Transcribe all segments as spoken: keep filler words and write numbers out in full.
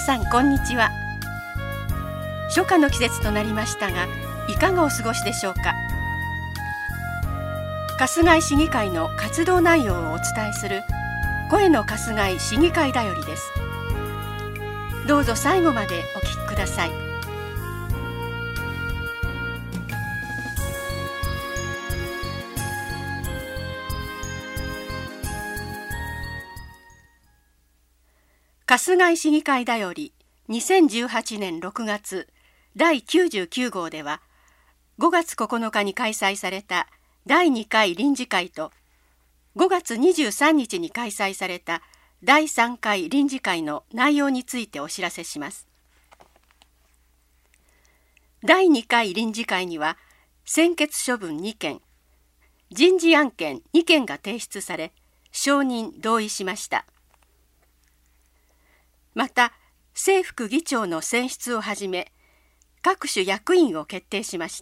さんこんにちは。初夏の季節となりましたが、いかがお過ごしでしょうか。春日井市議会の活動内容をお伝えする声の春日井市議会だよりです。どうぞ最後までお聞きください。春日井市議会だよりにせんじゅうはちねんろくがつだいきゅうじゅうきゅうごうでは、ごがつここのかに開催されただいにかい臨時会とごがつにじゅうさんにちに開催されただいさんかい臨時会の内容についてお知らせします。だいにかい臨時会には専決処分にけん、人事案件にけんが提出され、承認同意しました。また、正副議長の選出をはじめ、各種役員を決定しました。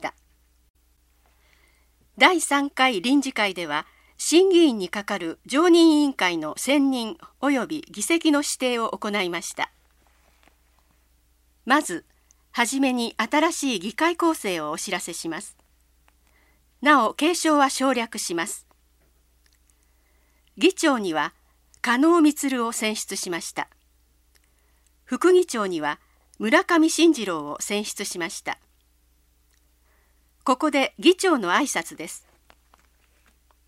だいさんかい臨時会では、審議員に係る常任委員会の選任及び議席の指定を行いました。まず、はじめに新しい議会構成をお知らせします。なお、継承は省略します。議長には、加納満を選出しました。副議長には村上信次郎を選出しました。ここで議長の挨拶です。